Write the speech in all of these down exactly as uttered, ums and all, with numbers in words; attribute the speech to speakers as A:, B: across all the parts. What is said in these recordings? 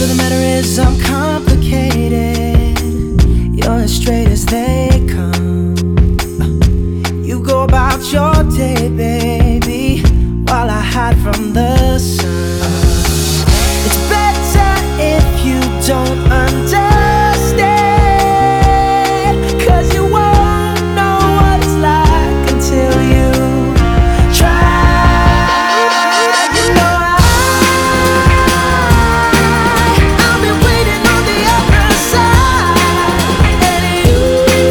A: Truth of the matter is I'm complicated. You're as straight as they come. You go about your day, baby, while I hide from the sun. It's better if you don't understand, 'cause you won't know what it's like until you try. You know I, I've been waiting on the other side, and you,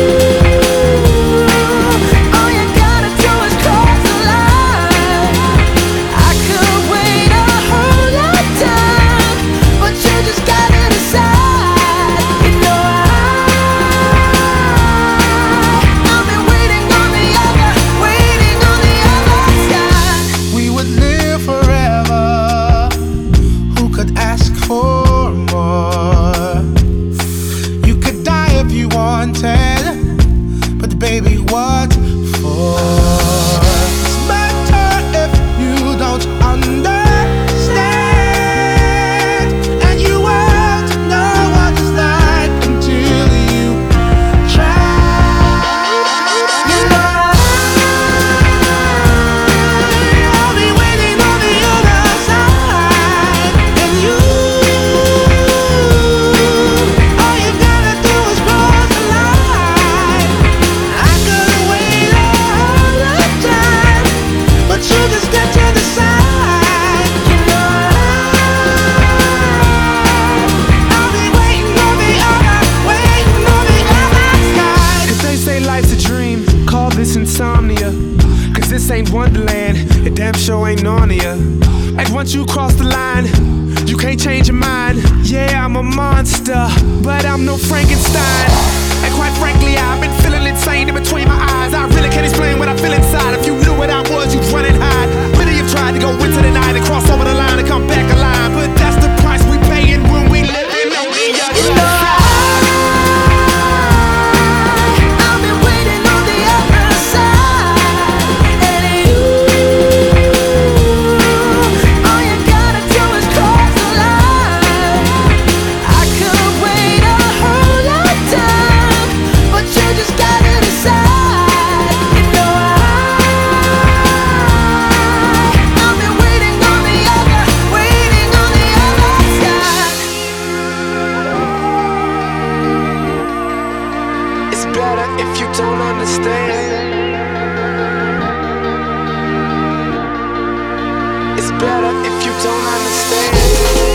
A: all you gotta do is cross the line. I could wait a whole lifetime, but you just gotta decide. You know I, I've been waiting on the other, waiting on the other side.
B: We would live forever. Who could ask for more? You could die if you wanted, but baby, what for? It's better if you don't understand, and you won't know what it's like until you try.
A: You know
B: I'll be waiting on the other side, and you, all you gotta do is cross the line. I could wait a whole lifetime, but you just got to decide.
A: You know
B: I'll be waiting on the other, waiting on the other side.
C: If they say life's a dream, call this insomnia. Cause this ain't Wonderland, it damn sure ain't Narnia. Like once you cross the line, you can't change your mind. Yeah, I'm a monster, but I'm no Frankenstein. And quite frankly, I've been feeling insane in between my eyes. I really can't explain what I feel inside. If you knew what I was, you'd run and hide. Many have tried to go into the night and cross over the line and come back alive, but that's the price we paying when we living on the other side.
A: I've been waiting on the other side, and you, all you gotta do is cross the line. I could wait a whole lifetime, but you just gotta decide. You know I, I've been waiting on the other, waiting on the other side.
C: It's better if you don't understand. It's better if you don't understand.